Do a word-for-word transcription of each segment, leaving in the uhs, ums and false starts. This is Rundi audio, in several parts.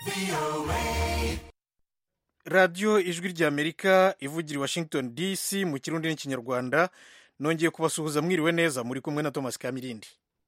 Radio Ijwi ry'Amerika ivugira i Washington D C mu Kirundi n'Ikinyarwanda. Nongeye kubasuhuza mwiriwe neza, muri kumwe na Thomas Kamirindi.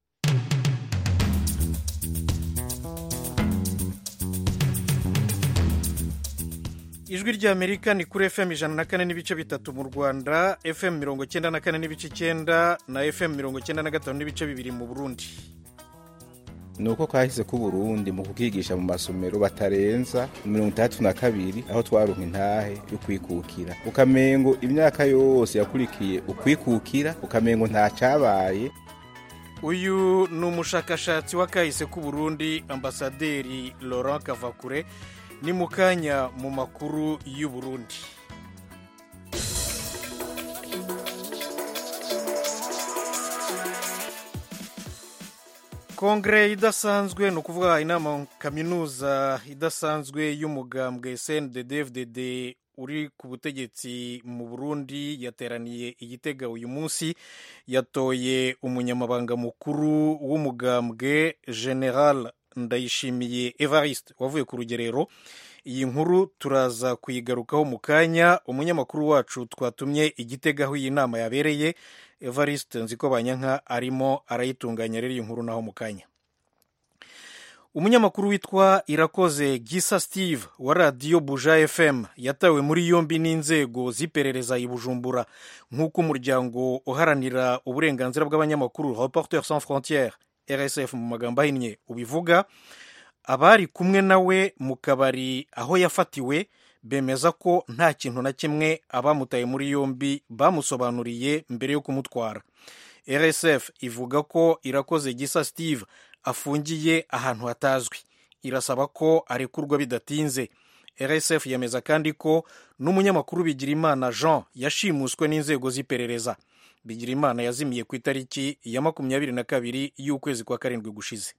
Ijwi ry'Amerika ni kuri F M ijana na kane n'ibice bitatu mu Rwanda, F M mirongo cyenda na kane n'ibice icyenda na F M mirongo cyenda na gatanu n'ibice bibiri mu Burundi. Nuko kahise ku Burundi mu kukigisha mu masomero batarenza mirongo itandatu na kabiri aho twaronka intahe yo kwikukira. Ukamengo imyaka yose yakurikiye ukwikukira, ukamengo nta cabaye. Uyu ni umushakashatsi wa kahise ku Burundi, Ambasaderi Laurent Kavakure, ni mukanya mu makuru y'u Burundi. Kongre idasanzwe no kuvuga inama kaminuza idasanzwe y'umugambwe S N D D F D D uri ku butegetsi mu Burundi yateraniye igitega uyu munsi, yatoye umunyamabanga mukuru w'umugambwe General Ndayishimiye Evariste wavuye ku rugerero. Iyi nkuru turaza kuyigarukaho mu kanya. Umunyamakuru wacu twatumye igitega aho iyi nama yabereye, Evariste Nzikobanyanka, arimo arayitunganya rero iyi nkuru naho mu kanya. Umunyamakuru witwa Irakoze Gisa Steve wa Radio Buja F M yatawe muri yombi n'inzego ziperereza i Bujumbura, nk'uko umuryango uharanira uburenganzira bw'abanyamakuru Reporters sans frontières R S F mu magambo ahinnye ubivuga. Abari kumwe nawe mu kabari aho yafatiwe bemeza ko nta kintu na kimwe abamutaye muri yombi bamusobanuriye mbere yo kumutwara. R S F ivuga ko Irakoze Gisa Steve afungiye ahantu hatazwi, irasaba ko arekurwa bidatinze. R S F yemeza kandi ko n'umunyamakuru Bigirimana Jean yashimuswe n'inzego z'iperereza. Bigirimana yazimiye ku itariki ya makumyabiri na kabiri y'ukwezi kwa karindwi gushize.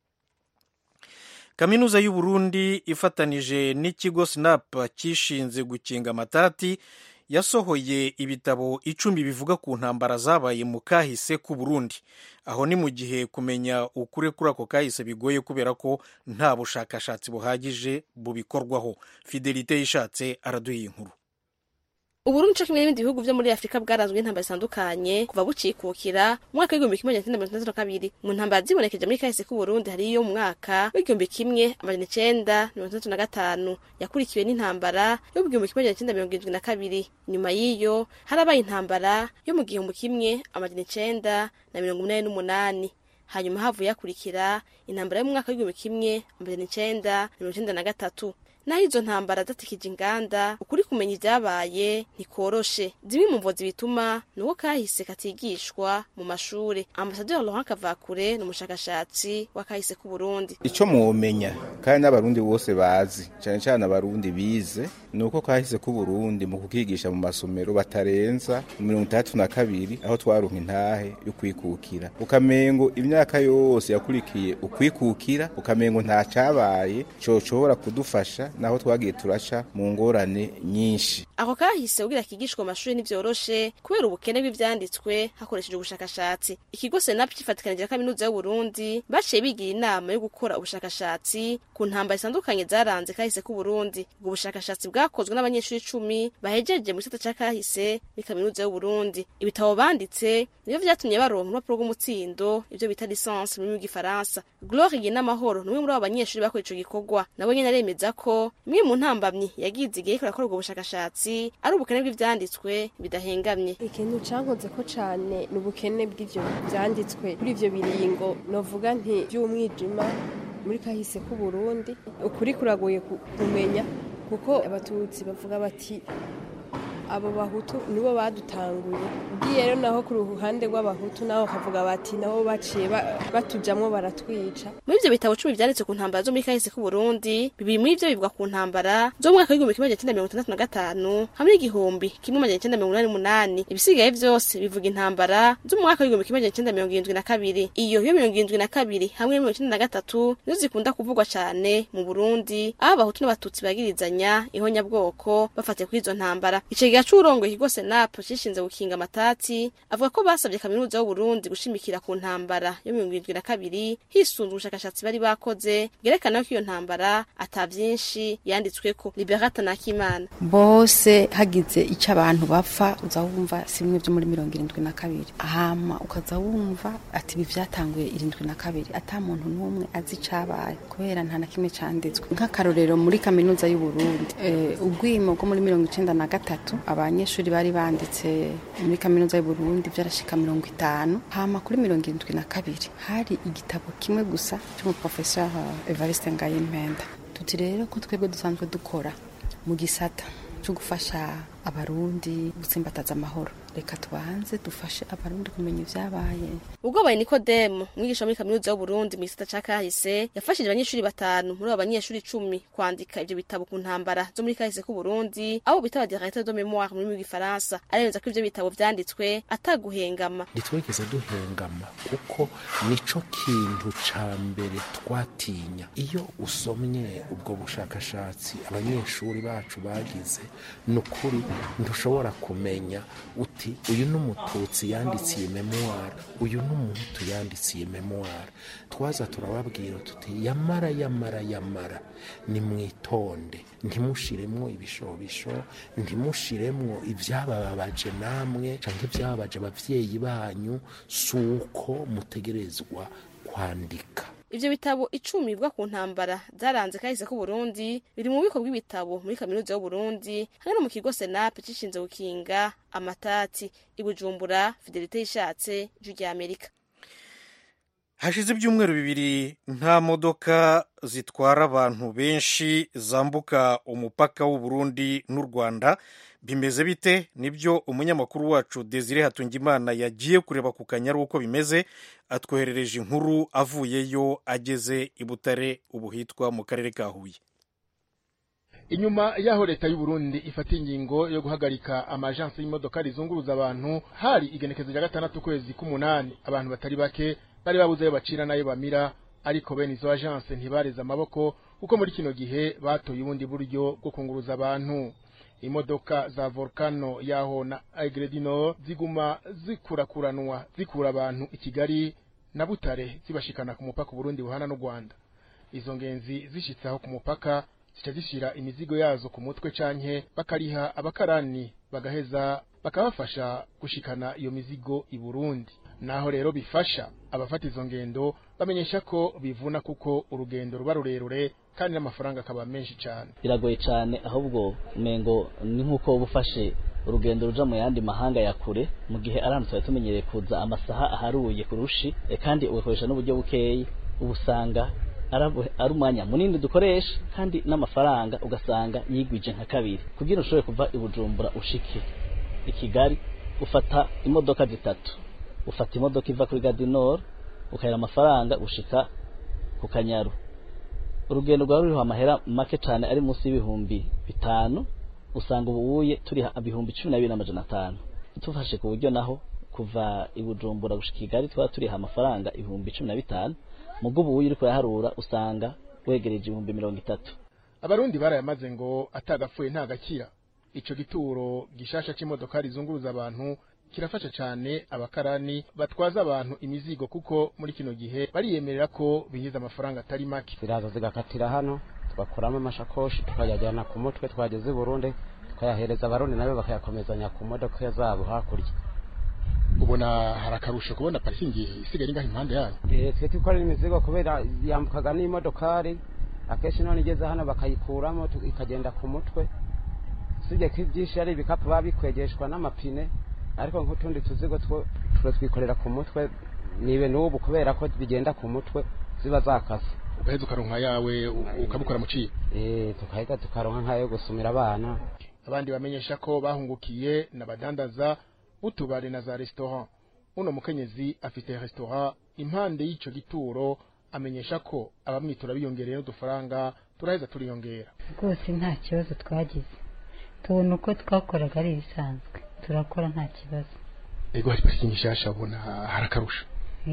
Kaminuza y'u Burundi ifatanije n'ikigo S N A P kishinze gukinga amatati yasohoye ibitabo icumi bivuga ku ntambara zabaye mu kahise ku Burundi. Aho ni mu gihe kumenya ukuri kuri ako kahise bigoye kubera ko nta bushakashatsi buhagije bubikorwaho. Fidelite yishatse araduha inkuru. Uburundi cyo kimwe n'ibindi bihugu byo muri Afrika bwarazwe intambara zitandukanye kuva bucikukira mu mwaka w'igihumbi kimwe magana cyenda mirongo itandatu na kabiri. Mu ntambara zibonekeje muri kahise ku Burundi hari iyo mu mwaka w'igihumbi kimwe amajana icenda mirongo itandatu na gatanu yakurikiwe n'intambara yo mu gihumbi kimwe magana cyenda mirongo irindwi na kabiri. Nyuma y'iyo harabaye intambara yo mu gihumbi kimwe amajana icenda na mirongo umunani n'umunani. Hanyuma havuye yakurikira intambara yo mu mwaka w'igihumbi kimwe amajana icenda mirongo icenda na gatatu. Naho izo ntambara zatikije inganda, ukuri kumenya ibyabaye ntikoroshe. Zimwe mu mvozi bituma nuko kahise katigishwa mu mashure. Ambasaderi Laurent Kavakure ni umushakashatsi wa kahise ku Burundi. Ico mwomenya kandi n'abarundi bose bazi, cyane cyane abarundi bize, nuko kahise ku Burundi mu kukigisha mu masomero batarenza mirongo itandatu na kabiri aho twaronka intahe yo kwikukira. Ukamengo imyaka yose yakurikiye ukwikukira, ukamengo nta cabaye cocobora kudufasha naho twagiye turaca mu ngorane nyinshi. Ako kahise ugira kigishwa mu mashuri n'ivyoroshe kubera ubukene bw'ivyanditswe hakoresheje ubushakashatsi. Ikigo S N A P kifatikanije na kaminuza y'u Burundi baciye bigira inama yo gukora ubushakashatsi ku ntambara zitandukanye zaranze kahise ku Burundi. Ubwo bushakashatsi bwakozwe n'abanyeshuri icumi bahejeje mu gisata ca kahise muri kaminuza y'u Burundi. Ibitabo banditse nivyo vyatumye baronka urupapuro rw'umutsindo, ivyo bita licence mu Gifaransa. Gloire n'amahoro numwe muri abo banyeshuri bakora ico gikorwa, nabo nyene aremeza ko imwe mu ntambamyi yagize igihe ikora ubwo bushakashatsi ari ubukene bw'ivyanditswe bidahengamye. Ikintu cankoze ko cane n'ubukene bw'ivyo vyanditswe kuri ivyo biringo, novuga nti by'umwijima muri kahise ku Burundi. Ukuri kuragoye kumenya kuko abatutsi bavuga bati abo bahutu nibo badutanguye. Ugiye rero naho ku ruhande rw'abahutu naho kavuga bati nabo baciye batujamwo baratwica. Muri ivyo bitabo cumi vyanditse ku ntambara zo muri kahise ku Burundi, bibiri muri ivyo bivuga ku ntambara zo mu mwaka w'igihumbi kimwe magana cyenda mirongo itandatu na gatanu hamwe n'igihumbi kimwe magana cyenda mirongo inani n'umunani. Ibisigaye vyose bivuga intambara zo mu mwaka w'igihumbi kimwe magana cyenda mirongo irindwi na kabiri. Iyo yo mirongo irindwi na kabiri hamwe na mirongo icenda na gatatu nizo zikunda kuvugwa cane mu Burundi, aho abahutu n'abatutsi bagirizanya ihonyabwoko bafatiye kuri izo ntambara. Ico naco urongoye ikigo Senapu cishinze gukinga amatati avuga ko basabye kaminuza y'u Burundi gushimikira ku ntambara yo mirongo irindwi na kabiri hisunzwe ubushakashatsi bari bakoze bwerekana ko iyo ntambara ata vyinshi yanditsweko. Liberata Nakimana: bose hagize ico abantu bapfa uza wumva simwe byo muri mirongo irindwi na kabiri, hama ukaza wumva ati ibi vyatanguye irindwi na kabiri, ata muntu n'umwe azi cabaye kubera nta na kimwe canditswe. Nk'akarorero muri kaminuza y'u Burundi eh, ugwimo bwo muri mirongo icenda na gatatu abanyeshuri bari banditse muri kaminuza y'u Burundi vyarashika mirongo itanu, hama kuri mirongo irindwi na kabiri hari igitabo kimwe gusa cy'umuprofesseur Evariste Ngayimpenda. Tuti rero ko twebwe dusanzwe dukora mu gisata cyo gufasha abarundi gutsimbataza amahoro, reka tubanze dufashe abarundi kumenya ivyabaye. Ubwo baye Nikodemo mwigisha muri kaminuza y'u Burundi mu gisata ca kahise yafashije abanyeshuri batanu muri abo banyeshuri icumi kwandika ivyo bitabo ku ntambara zo muri kahise ku Burundi, abo bitaba directeur de mémoire muri mu Gifaransa. Aremeza ko ivyo bitabo vyanditswe ataguhengama. Ditwegeze duhengama kuko nico kintu ca mbere twatinya. Iyo usomye ubwo bushakashatsi abanyeshuri bacu bagize nukuri ntushobora kumenya uti uyu n'umututsi yanditsiye memoire, uyu n'umuhutu yanditsiye memoire. Twaza turababwira tuti yamara yamara yamara ni mwitonde, ntimushiremwo ibishobisho, ntimushiremwo ivyabababaje namwe canke ivyababaje abavyeyi banyu, suko mutegerezwa kwandika. Ivyo bitabo icumi bwa ku ntambara zaranze kahise ku Burundi biri mu bubiko bw'ibitabo muri kaminuza y'u Burundi hamwe no mu kigo Senapu cishinze gukinga amatati. I Bujumbura, Fidelite Ishatse, Ijwi rya Amerika. Hashize ibyumweru bibiri nta modoka zitwara abantu benshi zambuka umupaka w'u Burundi n'u Rwanda. Bimeze bite? Nibyo umunyamakuru wacu Desire Hatungimana yagiye kureba ku Kanyaru uko bimeze, atwoherereje inkuru avuyeyo ageze i Butare ubu hitwa mu karere ka Huye. Inyuma yaho leta y'u Burundi ifata ingingo yo guhagarika amajansi y'imodoka rizunguruza abantu, hari igenekezo rya gatandatu kwezi k'umunani abantu batari bake bari babuze ayo bacira nayo bamira, ariko bene izo agence ntibareza amaboko kuko muri kino gihe batoye ubundi buryo bwo kunguruza abantu. Imodoka za Volcano yaho na Aigre du Nord ziguma zikurakuranwa zikura abantu i Kigali na Butare zibashikana ku mupaka Burundi buhana n'u Rwanda. Izo ngenzi zishitsaho ku mupaka zica zishira imizigo yazo ku mutwe canke bakariha abakarani bagaheza bakabafasha gushikana iyo mizigo i Burundi. Naho rero bifasha abafata izo ngendo bamenyesha ko bivuna kuko urugendo ruba rurerure kandi n'amafaranga akaba menshi cyane. Biragoye cyane ahubwo mengo ni nkuko ubufashe urugendo ruja mu yandi mahanga ya kure mu gihe arantu twari tumenyereye kuza amasaha aharuye kurushi e kandi ukoresha n'uburyo bukeyi ubusanga ari umwanya munini dukoresha kandi n'amafaranga ugasanga yigwije nka kabiri. Kugira ushobore kuva i Bujumbura ushike i Kigali ufata imodoka zitatu, ufata imodoka iva kuri Gare du Nord ukahera amafaranga ushika ku Kanyaru. Urugendo rwa ruriho amahera make cyane ari munsi y'ibihumbi bitanu, usanga ubuye turi ibihumbi cumi na bibiri n'amajana atanu. Tufashe ku buryo naho kuva i Bujumbura gushika i Kigali twa turi amafaranga ibihumbi cumi na bitanu, mugo ubuye uri kuyaharura usanga wegereje ibihumbi mirongo itatu. Abarundi barayamaze ngo atagapfuye nta gakira. Ico gituro gishasha c'imodoka rizunguruza abantu kirafasha cyane abakarani batwaza abantu imizigo kuko muri kino gihe bariyemerera ko binyiza amafaranga atari make. Ziraza zigakatira hano tugakuramo amashakoshi tukayajyana ku mutwe, twageze i Burundi tukayahereza abarundi nabo bakayakomezanya ku modoka zabo hakurya. Ubona harakarusha kubona parking isigaye ngaho impande yayo. Eh twe tukora imizigo kubera yambukaga n'imodokari akeshi none igeze hano bakayikuramo ikagenda ku mutwe. Sije kibyinshi ari ibikapu babikwegeshwa n'amapine, ariko nk'utundi tuzigo two twikorera ku mutwe nibe n'ubu kubera ko bigenda ku mutwe ziba zakase. Ugaheza ukaronka yawe ukabukora mu ciye. Eh tukahita tukaronka nkayo gusumira abana. Abandi bamenyesha ko bahungukiye n'abadandaza utubare na za restaurant. Uno mukenyezi afite restaurant impande y'ico gituro, amenyesha ko abamwitura biyongereye n'udufaranga turaheza turiyongera. Rwose nta kibazo twagize, tubona uko twakoraga ari ibisanzwe, turakora nta kibazo. Ego hari parking shasha abona harakarusha.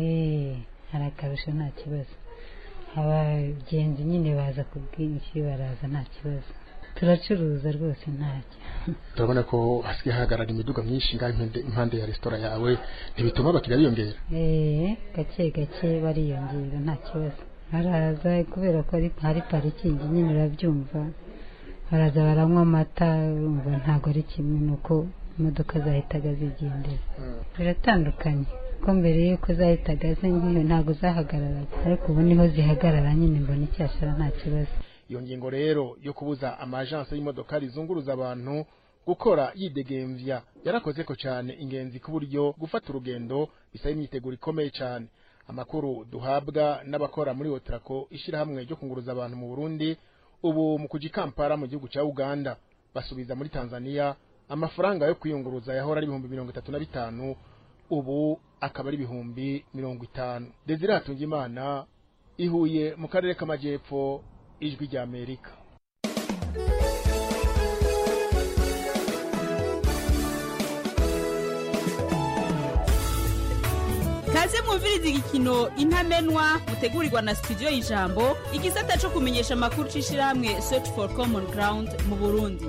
Eh harakarusha nta kibazo. Abagenzi nyine baza kubwinshi baraza nta kibazo. turacuruza rwose ntacyo. Turabona ko hasigaye hagarara imiduga myinshi ngaho impande ya resitora yawe ntibituma abakiriya biyongera? Eh, gake gake bariyongera nta kibazo. Haraza kubera ko ari hari parikingi nyine urabyumva. Haraza baranywa amata umva ntago ari kimwe nuko imodoka zahitaga zigendera. Biratandukanye ko mbere yuko zahitaga zingiye ntago zahagarara ariko ubu niho zihagarara nyine mbona icyashara nta kibazo. Iyo ngingo rero yo kubuza amajanse y'imodoka rizunguruza abantu gukora yidegemvya yarakoze ko cyane ingenzi ku buryo gufata urugendo bisaba imyiteguro ikomeye cyane. Amakuru duhabwa n'abakora muri Otrako ishira hamwe ryo kunguruza abantu mu Burundi ubu mu kujikampara mu gihugu cya Uganda basubiza muri Tanzania amafaranga yo kwiyunguruza yahora ari ibihumbi mirongo itatu na bitanu ubu akaba ari ibihumbi mirongo itanu. Desire Hatungimana ihuye mu karere k'amajyepfo ijwi rya Amerika. Kaze mwumviriza igikino Intamenwa mutegurirwa na studio y'Ijambo igisata cyo kumenyesha makuru cishirahamwe Search for Common Ground mu Burundi.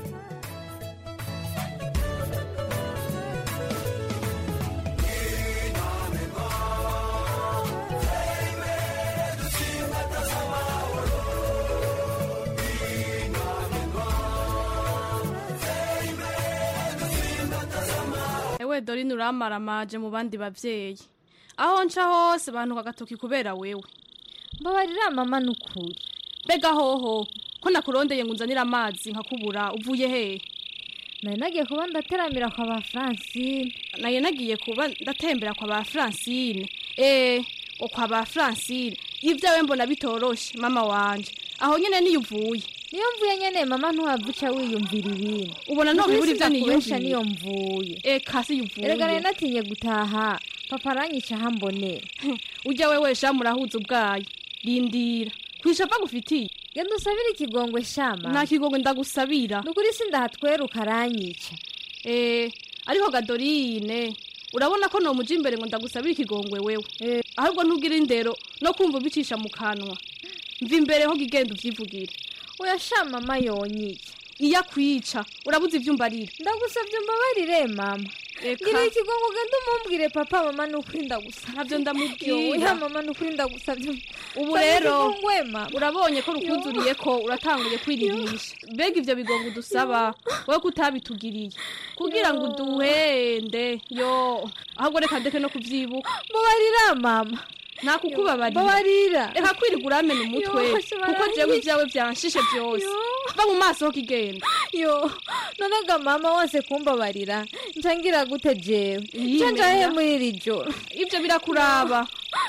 Ewe Dorine uramara maje mu bandi bavyeyi. Aho nca hose bantu kagatoki kubera wewe. Mbabarira mama nukuri. Bega hoho ko nakurondeye ngo nzanira amazi nkakubura uvuye he? Naye nagiye kuba ndateramira kwa ba Francine. Naye nagiye kuba ndatembera kwa ba Francine. Eh, o kwa ba Francine. Ivyawe mbona bitoroshe mama wanje. Aho nyene niyo uvuye. Niyo mvuye nyene mama ntuhavuca wiyumvira ibintu. Ubona no biburi byo niyumvira niyo mvuye. Eh kasi yuvuye. Erega naye natinye gutaha. Papa aranyica hambonera. Ujya wewe sha murahuza ubwayo. Rindira. Kwishapa gufitiye. Genda usabira ikigongwe shama. Nta kigongwe ndagusabira. Nukuri sindahatweruka aranyica. Eh, ariko Gadorine, urabona ko no muji imbere ngo ndagusabira ikigongwe wewe. Eh, ahubwo ntugira indero no kumva bicisha mu kanwa. Mva imbere ho gigenda uvyivugire. Oya shama mama yonyica. Iya kwica, urabuze ivyumbarira. Ndagusavye mbabarire mama. Ngira ikigongo genda umumbwire papa mama nukuri ndagusavye. Navyo ndamubwira. Ya mama nukuri ndagusavye. Ubu rero urabonye ko rukuzuriye ko uratanguye kwirihisha. Bega ivyo bigongo dusaba wowe kutabitugiriye. Kugira ngo uduhende yo. Ahubwo reka ndeke no kuvyibuka. Mbabarira mama. Nakukubabarira. Babarira. Reka kwirigura amena umutwe kuko jewe ivyawe byanshishe byose. Ba mu maso kigenda. Yo, nonaga mama wose kumbabarira. Ncangira gute jewe. Canja he muri rijoro. Ivyo birakuraba.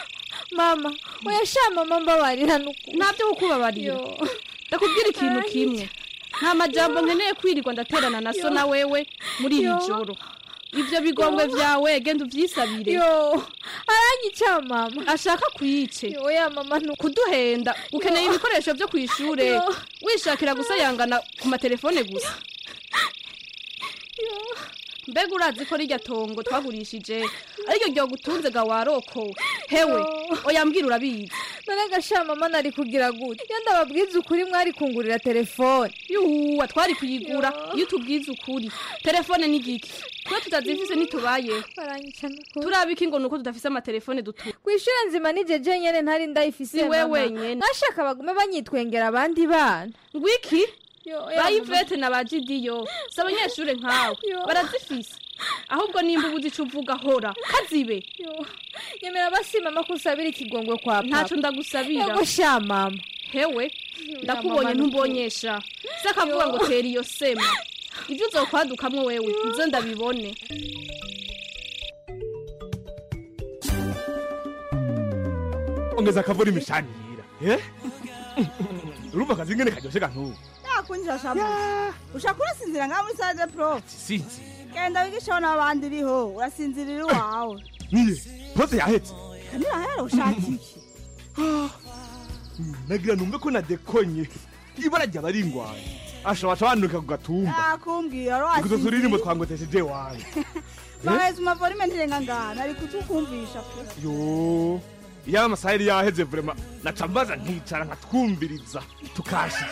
Mama, oya sha mama mbabarira nuko. Ntabyo kukubabarira. Ndakubwira ikintu kimwe. Nta majambo nkeneye kwirigwa ndaterana na so na wewe muri rijoro. Ivyo bigongwe vyawe genda uvyisabire. Yo, aranyica mama. Ashaka kuyice. Yo ya mama nuko kuduhenda. Ukeneye ibikoresho byo kwishure. Wishakira gusayangana ku matelefone gusa. Yo. Mbega urazi ko rijya tongo twagurishije ariko ryo gutunze ga waroko. Hewe, oya mbwira urabizi. Nanaga sha mama nari kugira gute. Yo ndababwiza ukuri mwari kungurira telefone. Yuwa twari kuyigura iyo tubwiza ukuri. Telefone ni giki? Twa tutazifise nitubaye. Baranyica nuko. Turabiki ngo nuko tudafise ama telefone dutu. Kwishura nzima nije je nyene ntari ndayifise mama. Wewe nyene. Nashaka bagume banyitwengera abandi bana. Ngwiki? Bayivete na bajidiyo. Sabanyeshure nkawe. Barazifise. Ahubwo nimba ubuzi cuvuga hora. Kazibe. Yo. Nyemera basi mama kusabira ikigongwe kwa papa. Ntaco ndagusabira. Yego sha mama. Hewe. Ndakubonye ntumbonyesha. Sakavuga ngo teri iyo sema. Ivyo uzokwadukamwe wewe nzo ndabibone. Ongeza kavuri mishanira. Eh? Urumva kazi ngene kajoshe kantu. Nakunjira shabu. Ushakura sinzira ngaho muri Sade Pro. Sinzi. Kenda wigisha n'abandi riho urasinzirira wawe. Niye, pose yahetse. Kanira hero ushakiki. Nagira numve ko nadekonye. Ibara rya baringwaye. Ashobora abanduka ku gatumba. Nakumbwira ro asi. Kuzosuririmbo twangotesheje wawe. Baheze mavorime ndirenga ngana ari kutukumvisha. Yo. Iya amasahiri yaheze vraiment. Natambaza nkicara nkatwumviriza tukashika.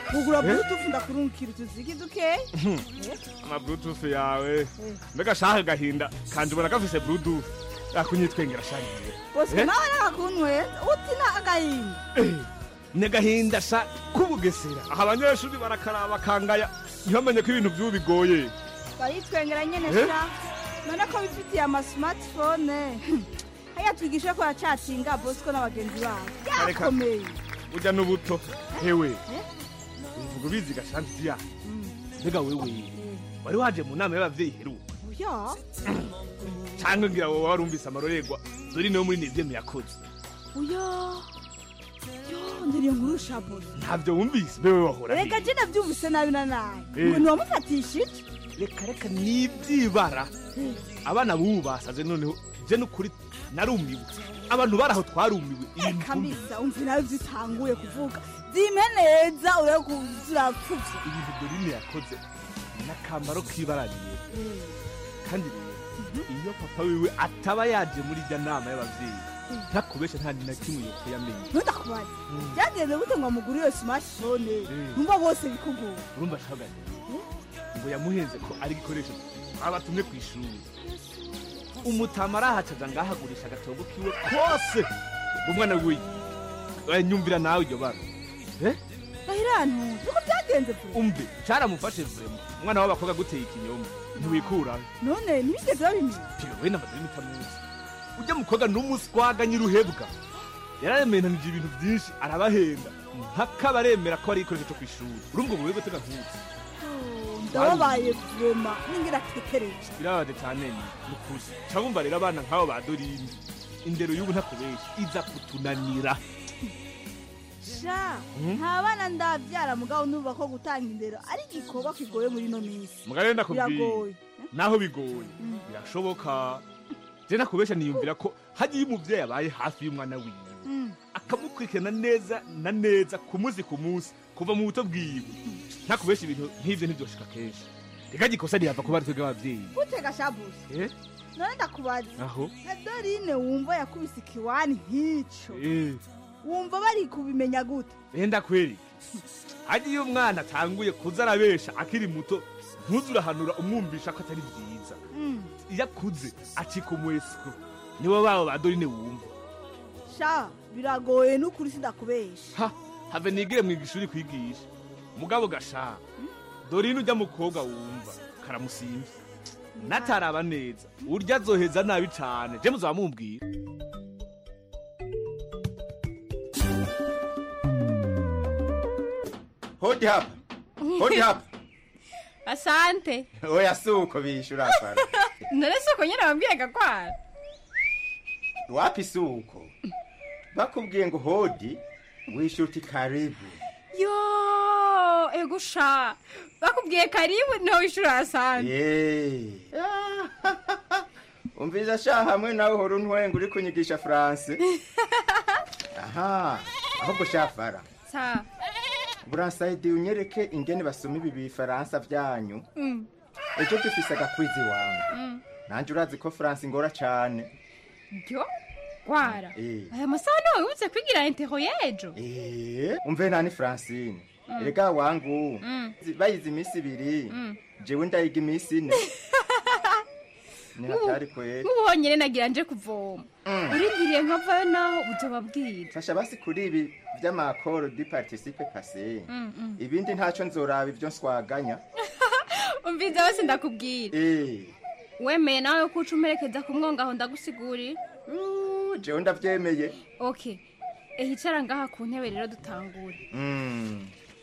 ugura bluetooth ndakurungikira utuziki duke ama bluetooth yawe mbega shaka gahinda kandi ubona gafise bluetooth akunyitwengera shaniye bose nawe nakakunwe utina agahinda ne gahinda sha kubugesera aha abanyeshuri barakaraba kangaya ntibamenye ko ibintu by'ubu bigoye bayitwengera nyene sha none ko bifitiye ama smartphone haya twigisha ko yacatinga bosco n'abagenzi babo yakomeye ujya n'ubuto hewe uvuga ubizi gashanti ya mbega wewe wari waje mu nama y'abavyeyi heruka ya cyangwa ngira wowe warumvise amarorerwa dore no muri nivyeme yakoze uya yo ndiriye ngurusha boss ntabyo wumvise bewe wahora reka je navyumvise nabi na nabi ngo ntiwamufatishije reka reka nibyibara abana bubu basaze noneho je n'ukuri narumiwe abantu baraho twarumiwe ibintu kabisa umvi nawe zitanguye kuvuga zime neza ure kuzirapfuvye ibintu dorine yakoze n'akamaro kibaraniye kandi rero iyo papa wiwe ataba yaje muri jya nama y'abavyeyi ntakubesha nta na kimwe yo kuyamenya ntudakubaze byagenze gute ngo amugure iyo smartphone numva bose bikugura urumva shaganye ngo yamuhenze ko ari gikoresho abatumwe ku ishuri umutamara hacaza ngahagurisha agatobo kiwe kose umwana wiwe nyumvira nawe iryo bara eh bahirantu nuko byagenze vuba umbe caramufashe vrema umwana w'abakobwa guteye ikinyoma ntiwikura none nibigeze babimenya we n'amadini mitamuzi ujya mukobwa n'umuswaga nyiruhebwa yararemenanije ibintu byinshi arabahenda mpaka baremera ko ari ikoresho cyo kwishuri urumva bwo wego tega nkuzi ndababaye vrema ningira tekereje birabade cyane n'ukuri cyabumva rero abana nk'abo badorindi indero y'ubu ntakubesha iza kutunanira sha nta bana ndavyara mugabo nuba ko gutanga indero ari gikoba kigoye muri no minsi mugare ndakubwiye naho bigoye birashoboka je nakubesha niyumvira ko hagiye umuvyeyi abaye hafi y'umwana wiwe akamukurikirana neza na neza ku munsi ku munsi kuva mu buto bwiwe ntakubesha ibintu nk'ivyo ntibyoshika kenshi reka gikosa ntiyava kuba ari twebwe abavyeyi gutega shabuze eh none ndakubaza aho na dorine wumva yakubise ikiwani nk'ico eh wumva bari kubimenya gute enda kweri hagiye umwana atanguye kuza arabesha akiri muto ntuzurahanura umwumvisha ko atari byiza iyo akuze acika umwesiko nibo babo ba dorine wumva sha biragoye n'ukuri sindakubesha ha have nigire mu igishuri kwigisha mugabo gasha dorine ujya mukobwa wumva karamusimvye nataraba neza urya azoheza nabi cane je muzamubwira hodi hapa hodi hapa asante oya suko bishura afara none suko nyene wambwiye gakwara wapi suko bakubwiye ngo hodi wishuti karibu yo ego sha bakubwiye karibu no wishura asante eh umviza sha hamwe nawe horo ntwenga uri kunyigisha France aha ahubwo shafara sa buransayidi unyereke ingene basoma ibi bifaransa byanyu ejo dufise agakwizi wangu nanje urazi ko France ingora cane byo kwara aya masaha nawe wibutse kwigira intero yejo eh umve nani Francine erega wangu bayize imisi ibiri jewe ndayiga imisi ine ni hatari kweli mubonyere nagira nje kuvoma urindiriye nkavayo naho uzobabwira fasha basi kuri ibi vy'amakoro di participe passé ibindi ntaco nzoraba ivyo nswaganya umviza wese ndakubwira eh wemeye nawe ko ucumerekeza ku mwonga aho ndagusigurira jewe ndavyemeye okay eh icara ngaha ku ntebe rero dutangure mm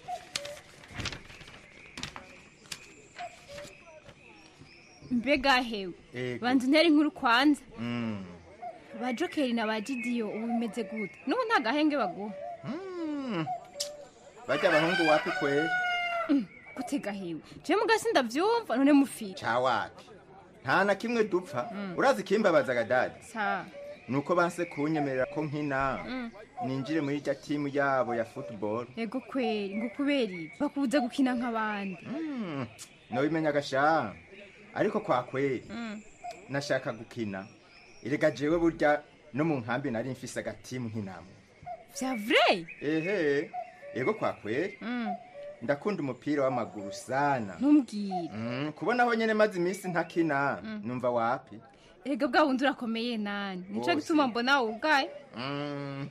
mbega hewe banze nteri nkuru kwanza mm ba jokeri na ba Gidio ubu bimeze gute n'ubu nta gahenge baguha mm bajya abahungu wapi kweli gutega hewe je mugasi ndavyumva none mufi cha wapi nta na kimwe dupfa urazi kimbabaza gadadi sa nuko banse kunyemerera ko nkina ninjire muri ya timu yabo ya football yego kweli ngo kuberi bakubuza gukina nk'abandi no bimenya gasha ariko kwa kweli nashaka gukina irega jewe burya no mu nkambi nari mfise agatimu nk'inamwe vya vrai ehe yego kwa kweli ndakunda umupira w'amaguru sana. Ntumbwire. Mm, kubona aho nyene maze iminsi ntakina, Mm. numva wapi? Ega bwa wundi urakomeye nani. Nico Bose. gituma mbona ubwaye. Mm.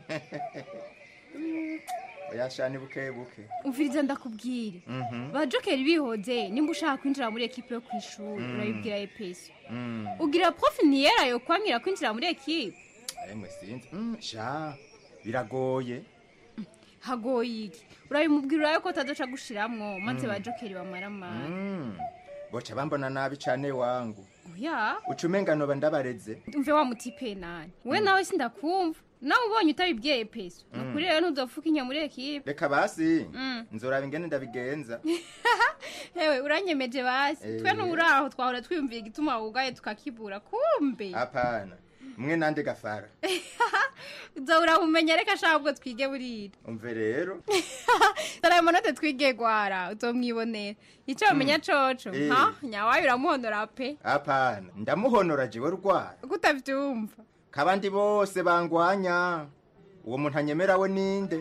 Oya shani buke buke. Umviriza ndakubwire. Mhm. Ba Jokeri bihoze nimba ushaka kwinjira muri equipe yo kwishuri Mm. urayibwira epesi. Mm. Ugira prof niyera yo kwamira kwinjira muri equipe. Emwe sinzi. Mm, sha. Biragoye. Hagoye iki? Urabimubwira yuko atadoca gushiramwo maze Mm. ba Jokeri bamara mara. Mm. Bocha bambona nabi cane wangu. Oya. Ucumenga noba ndabareze. Umve wa mutipe nani. We nawe sindakumva. Nawe ubonye utabibwiye epesi. Mm. Nukuri rero ntuzofuka inya muri equipe. Reka basi. Mm. Nzoraba ingene ndabigenza. Hewe uranyemeje basi. Eh. Twe n'uraho twahora twiyumviye igituma wugaye tukakibura. Kumbe. Apana. Mwe nande gafara. Uzahora umenya reka ashaka ubwo twige burira. Umve rero. Tara amanota twige gwara uzomwibonera. Ico umenya coco. Eh. Ha? Nyawayo uramuhonora pe. Apana. Ndamuhonora jewe rwara. Kutavyumva. Kabandi bose bangwanya. Uwo muntu anyemera we ninde?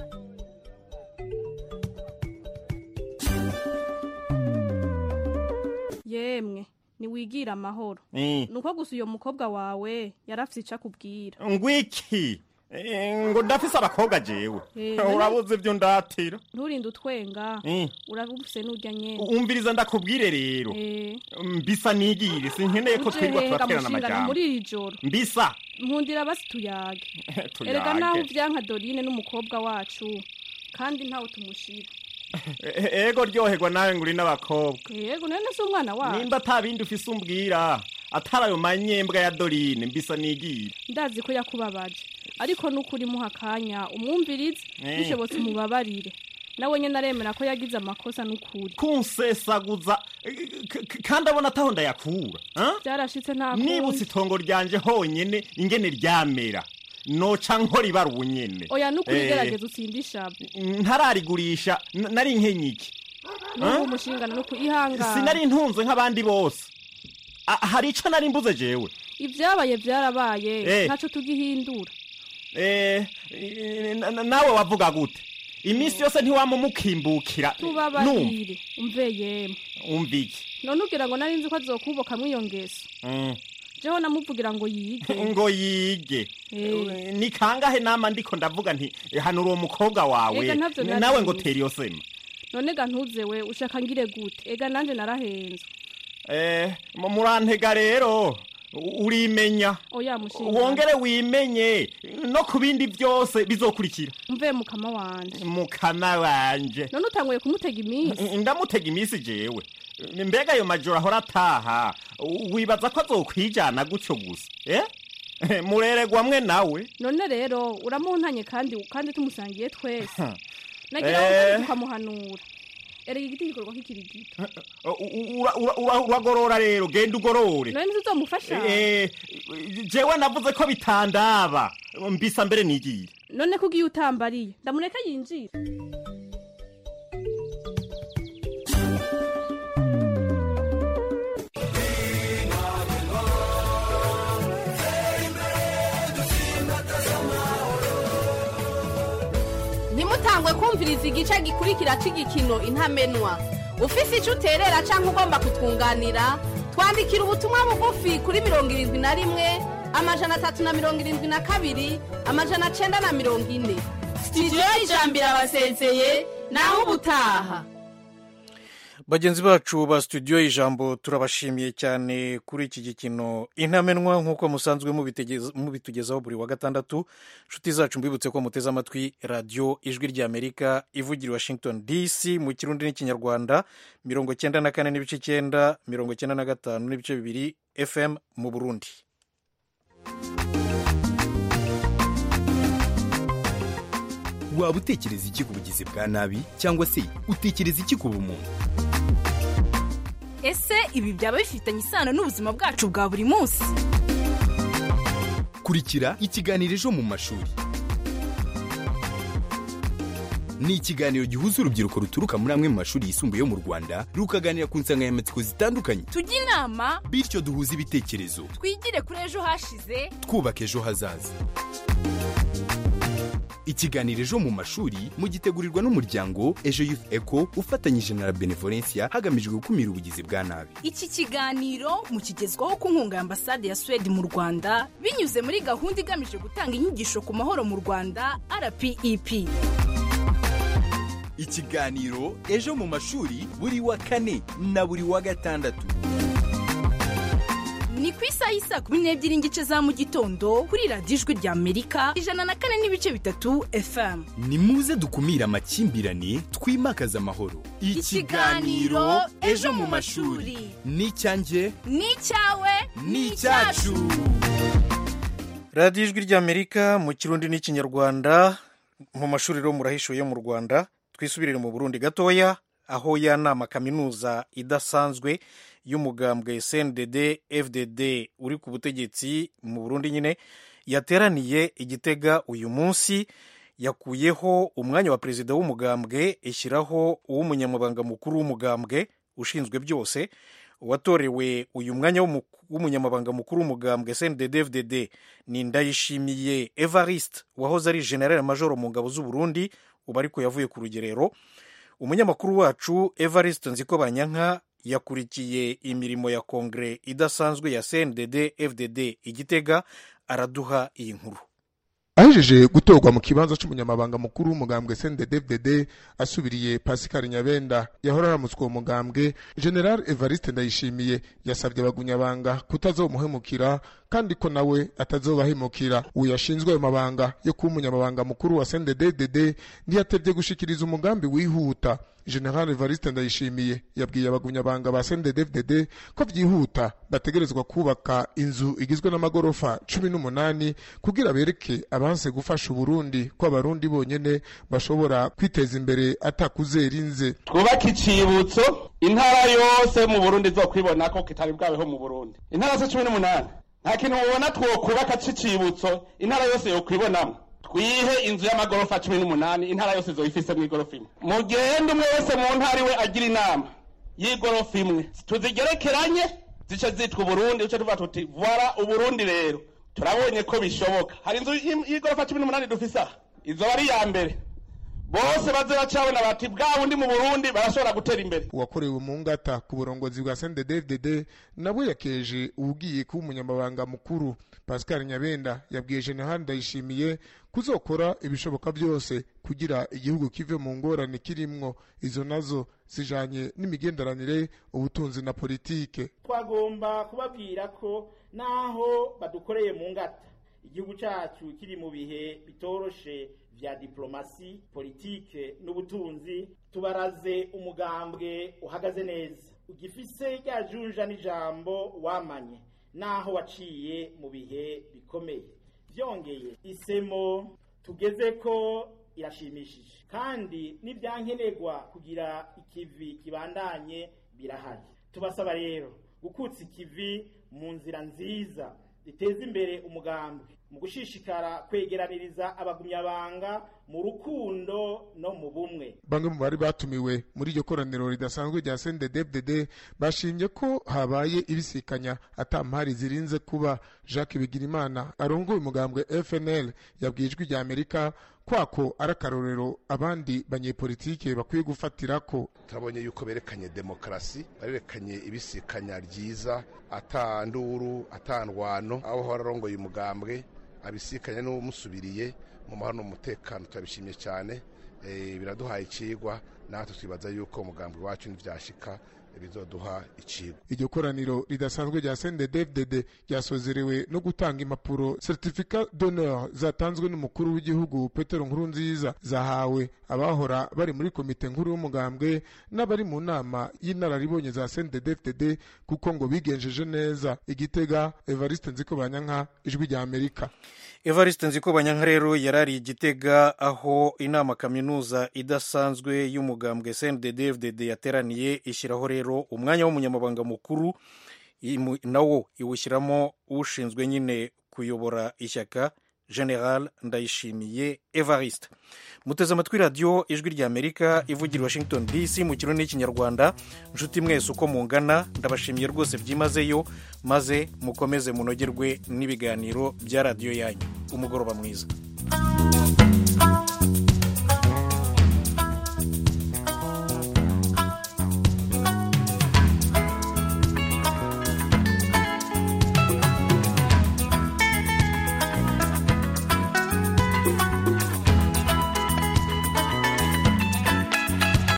Yemwe niwigira amahoro. Eh. Nuko gusa uyo mukobwa wawe yarafise ica kubwira. Ngwiki. Eh, ngo ndafise abakobwa jewe. Eh, Urabuze ibyo ndatira. Nturinde utwenga. Eh. Urabufise n'urya nyene. Umviriza ndakubwire rero. Eh. Mbisa nigire sinkeneye ko twirwa turaterana amajambo. Muri iri joro. Mbisa. Nkundira basi tuyage. Tuyage. Erega naho uvyanka Dorine n'umukobwa wacu. Kandi ntawe tumushira. E- Ego ryoherwa nawe nguri n'abakobwa. Yego nene se umwana wacu. Nimba atabindi ufise umbwira. Atarayo manyembwa ya Dorine mbisa nigire. Ndazi ko yakubabaje. Ariko nukuri muha kanya umwumvirize Eh. bishobotse umubabarire. Nawe nyene aremera ko yagize amakosa nukuri. Kunsesaguza k- k- kandi abona ataho ndayakura. Huh? Byarashitse nta Nibutse itongo ryanje honyene ingene ryamera. Noca nkora ibara ubunyene. Oya nukuri Eh, gerageza utsindisha. ntararigurisha n- nari nkenyiki. Nuko umushingana nuko ihangana. Sinari ntunze nk'abandi bose. A- hari ico nari mbuze jewe. Ivyabaye vyarabaye Eh. ntaco tugihindura. Eh, na- na- nawe wavuga gute? Imisi yose ntiwamumukimbukira. Tubabarire umve yemwe. Umviki. None ugira ngo nari nzi ko azokuboka mwiyo ngeso. Mm. Jeho namuvugira ngo yige. Ngo yige. Eh. Ni kangahe nama ndiko ndavuga nti hano uwo mukobwa wawe Ega ntavyo nari nawe ngo nzi. teri yosema. None ga ntuze we ushaka ngire gute? Ega nanje narahenze. Eh, mu- murantega rero u- urimenya. Oya mushinga. Wongere wimenye no kubindi byose bizokurikira. Umve mukama wanje. Mukama wanje. None utanguye kumutega iminsi. Ndamutega iminsi jewe. Mbega ayo majoro ahora ataha. Wibaza ko azokwijana gutyo gusa. Eh? Mureregwa mwe nawe. None rero uramuntanye kandi kandi tumusangiye twese. Nagira Eh. ngo tukamuhanura. Erega igiti gikorwa kikiri gito. Ura- ura- ura- uragorora rero genda ugorore. None ntuzomufasha. Eh, jewe navuze ko bitandaba. Mbisa mbere nigiye. None kugiye utambariye. Ndamureka yinjira. ntimutangwe kumviriza igice gikurikira cy'igikino intamenwa ufise icyo uterera cyangwa ugomba kutwunganira twandikira ubutumwa bugufi kuri mirongo irindwi na rimwe amajana atatu na mirongo irindwi na kabiri amajana cyenda na mirongo ine sitidiyo y'ijambo irabasezeye naho ubutaha. bagenzi bacu ba studio y'ijambo turabashimiye cyane kuri iki gikino intamenwa nk'uko musanzwe mubitegeza- mubitugezaho buri wa gatandatu. inshuti zacu mbibutse ko muteze amatwi radiyo ijwi ry'amerika ivugira i washington dc mu kirundi n'ikinyarwanda mirongo cyenda na kane n'ibice icyenda mirongo cyenda na gatanu n'ibice bibiri fm mu burundi. waba utekereza iki ku bugizi bwa nabi cyangwa se utekereza iki ku bumuntu? Ese ibi byaba bifitanye isano n'ubuzima bwacu bwa buri munsi? Kurikira ikiganiro ejo mu mashuri. Ni ikiganiro gihuza urubyiruko ruturuka muri amwe mu mashuri yisumbuye yo mu Rwanda rukaganira ku nsanganyamatsiko zitandukanye. Tujye inama Bityo duhuze ibitekerezo, twigire kuri ejo hashize twubaka ejo hazaza. ikiganiro ejo mu mashuri mugitegurirwa n'umuryango Ejo Youth Eco ufatanyije na Benevolencia hagamijwe gukumira ubugizi bwa nabi. Iki kiganiro mukigezwaho ku nkunga ya ambasade ya Sweden mu Rwanda binyuze muri gahunda igamije gutanga inyigisho ku mahoro mu Rwanda R P E P. Ikiganiro ejo mu mashuri buri wa kane na buri wa gatandatu. Ni ku isaha y'isa kumi n'ebyiri n'igice za mu gitondo kuri radiyo Ijwi rya Amerika ijana na kane n'ibice bitatu F M. Ni muze dukumira amakimbirane twimakaza amahoro. Ikiganiro ejo mu mashuri ni cyanjye ni cyawe ni cyacu. radiyo Ijwi rya Amerika mu Kirundi n'Ikinyarwanda. Mu mashuri ro murahishuye mu Rwanda, twisubirire mu Burundi gatoya aho ya nama kaminuza idasanzwe y'umugambwe S N D D F D D uri ku butegetsi mu Burundi nyine yateraniye Igitega uyu munsi, yakuyeho umwanya wa perezida w'umugambwe ishyiraho uw'umunyamabanga mukuru w'umugambwe ushinzwe byose. Watorewe uyu mwanya w'umunyamabanga mukuru w'umugambwe S N D D F D D ni Ndayishimiye Evariste wahoze ari general major mu ngabo z'u Burundi, ubu ariko yavuye ku rugerero. Umunyamakuru wacu Evariste Nzikobanyanka yakurikiye imirimo ya kongre idasanzwe ya S N D D F D D Igitega, araduha iyi nkuru. Ahejeje gutorwa mu kibanza cy'umunyamabanga mukuru w'umugambwe S N D D F D D asubiriye Pascal Nyabenda yahora aramutswe mu mugambwe, General Evariste Ndayishimiye yasabye abagunyabanga kutazomuhemukira kandi ko nawe atazobahemukira. Uyu yashinzwe ayo mabanga yo kuba umunyamabanga mukuru wa S N D D F D D ntiyatevye gushikiriza umugambi wihuta. General Evariste Ndayishimiye yabwiye abagunyabanga ba S N D D F D D ko vyihuta bategerezwa kubaka inzu igizwe n'amagorofa cumi n'umunani kugira bereke abanse gufasha Uburundi ko abarundi bonyene bashobora kwiteza imbere atakuzera inze. Twubaka icibutso intara yose mu Burundi zo kwibona ko kitari bwabeho mu Burundi. Intara zo cumi n'umunani nta kintu ubona twokubaka c'icibutso intara yose yo kwibonamo. Twihe inzu y'amagorofa cumi n'umunani intara yose zo ifise mu igorofa imwe. Mugende umwe wese mu ntara iwe agira inama y'igorofa imwe tuzigerekeranye zice zitwa Burundi, uce tuva tuti voilà Uburundi rero turabonye ko bishoboka. Hari inzu y'igorofa cumi n'umunani dufise aha, izo bari ya mbere bose baze bacabona bati bwa bundi mu Burundi barashobora gutera imbere. Uwakorewe mu ngata ku burongozi bwa S N D D F D D nabwo yakeje ubugiye ku umunyamabanga mukuru. Pascal Nyabenda yabwiye General Ndayishimiye kuzokora ibishoboka byose kugira igihugu kive mu ngorane kirimwo, izo nazo zijanye n'imigenderanire, ubutunzi na politike. Twagomba kubabwira ko naho badukoreye mu ngata igihugu cyacu kiri mu bihe bitoroshe vya diplomasi, politike n'ubutunzi, tubaraze umugambwe uhagaze neza ugifise rya junja n'ijambo wamanye naho waciye mu bihe bikomeye. Vyongeye isemo tugeze ko irashimishije kandi n'ibyankenerwa kugira ikivi kibandanye birahari. Tubasaba rero gukutsa ikivi mu nzira nziza iteza imbere umugambwe mu gushishikara kwegeraniriza abagumyabanga mu rukundo no mu bumwe. Bamwe mu bari batumiwe muri iryo koraniro ridasanzwe rya S N D D F D D bashimye ko habaye ibisikanya atampari zirinze kuba. Jacques Bigirimana arongoye umugambwe F N L yabwiye Ijwi rya Amerika kwako arakarorero abandi banyepolitike bakwiye gufatirako. Turabonye yuko berekanye demokrasi, barerekanye ibisikanya ryiza, atanduru atandwano, aho horarongoye umugambwe abisikanya n'umusubiriye mu mahoro n'umutekano. Turabishimye cyane, e, biraduhaye icigwa natwe twibaza yuko umugambwe wacu n'ivyashika bizoduha icigwa. Iryo koraniro ridasanzwe rya S N D D F D D ryasozerewe no gutanga impapuro certificat d'honneur zatanzwe n'umukuru w'igihugu Petero Nkurunziza, zahawe abahora bari muri komite nkuru y'umugambwe n'abari mu nama y'inararibonye za S N D D F D D kuko ngo bigenjeje neza. Igitega, Evariste Nzikobanyanka, Ijwi rya Amerika. Evariste Nzikobanyanka rero yarari Igitega aho inama kaminuza idasanzwe y'umugambwe S N D D F D D yateraniye ishyiraho rero umwanya w'umunyamabanga mukuru, nawo iwushyiramo ushinzwe nyine kuyobora ishyaka General Ndayishimiye Evariste. Muteze amatwi radiyo Ijwi rya Amerika ivugira Washington D C mu Kirundi n'Ikinyarwanda. Nshuti mwese uko mungana ndabashimiye rwose byimazeyo, maze mukomeze munogerwe n'ibiganiro bya radiyo yanyu. Umugoroba mwiza.